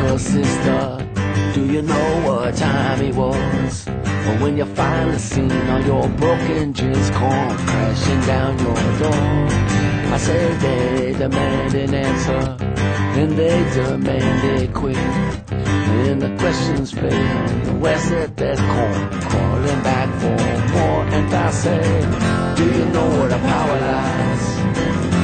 little sister, do you know what time it was? Or when you finally seen all your broken dreams come crashing down your door? I said they demand an answer, and they demand it quick. And the questions fail, where's said there's corn crawling back for more? And I say, do you know where the power lies?